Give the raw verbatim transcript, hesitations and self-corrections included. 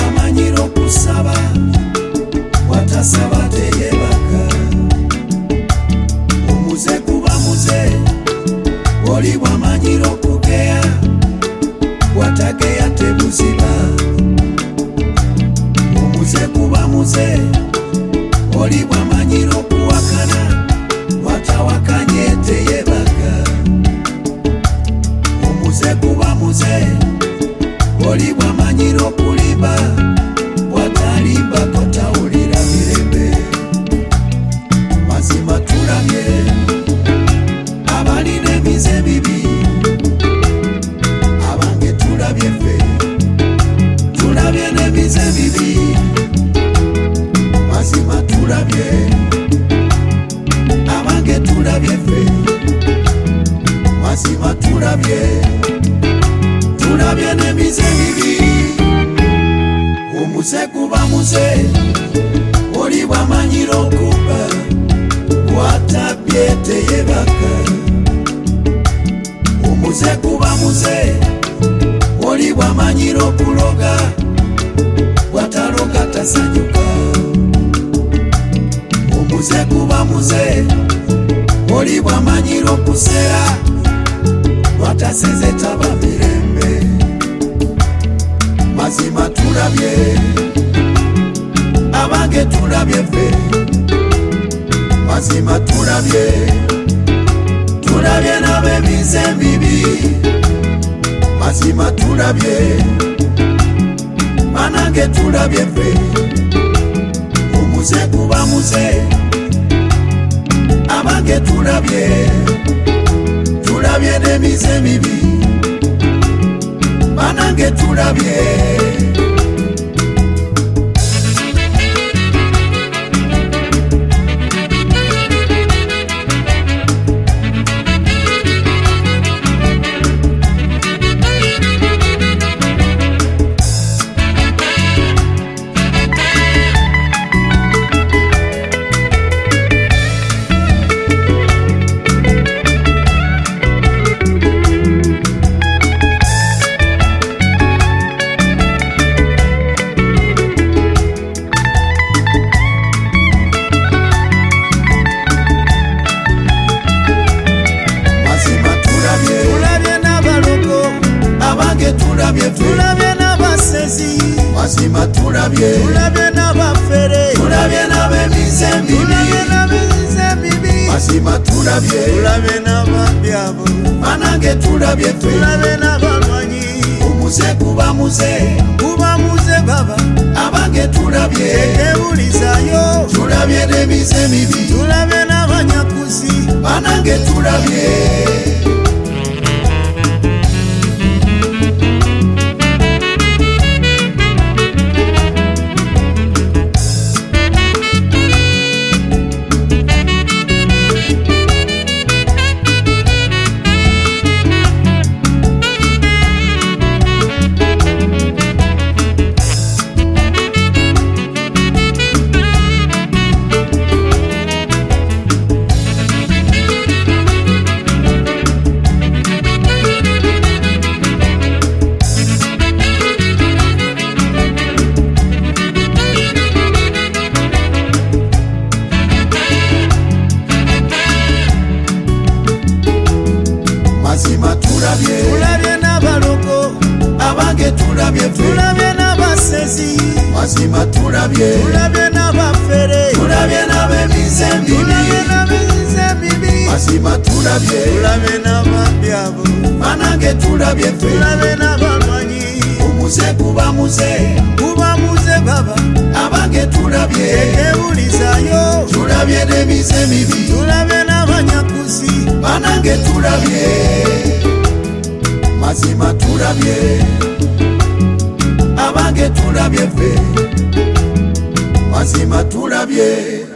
wamanyira okusaba watasaba teyebaka omuze kuba muze oli wamanyira okugeya watageya tebuziba omuze kuba muze oli wamanyira okuwakana watawakanye teyebaka omuze kuba muze oli wamanyira okulimba watalimba kotawulira mirembe mazima tulabye abalina emize mibi abange tulabye ffe tulabye n'emize mibi mazima tulabye abange tulabye ffe mazima tulabye tulabye n'emize mibi omuze kuba muze oli wamanyira okuba watabye teyebaka omuze kuba muze oli wamanyira okuloga wataloga tasanyuka omuze kuba muze oli wamanyira okusera wataseze taba mirembe mazima tulabye abange tulabye ffe mazima tulabye tulabye n'ab'emize mibi mazima tulabye banange tulabye ffe omuze kuba muze abange tulabye tulabye n'emize mibi banange tulabye tulabye n'abasezi mazima tulabye tulabye n'abafere tulabye n'ab'emize mibi mazima tulabye tulabye n'ababyabo banange tulabye tulabye n'abalwanyi omuze kuba muze kuba muze baba abange tulabye ebulizayo tulabye n'emize mibi tulabye n'abanyakuzi banange tulabye mazima tulabye tulabye n'abaloko abange tulabye tulabye n'abasezi mazima tulabye tulabye n'abafere tulabye n'ab'emize mibi mazima tulabye tulabye n'ababyabo banange tulabye tulabye n'abalwanyi omuze kuba muze kuba muze baba abange tulabye ebulizayo tulabye n'emize mibi tulabye n'abanyakuzi banange tulabye mazima tulabye abange tulabye ffe mazima tulabye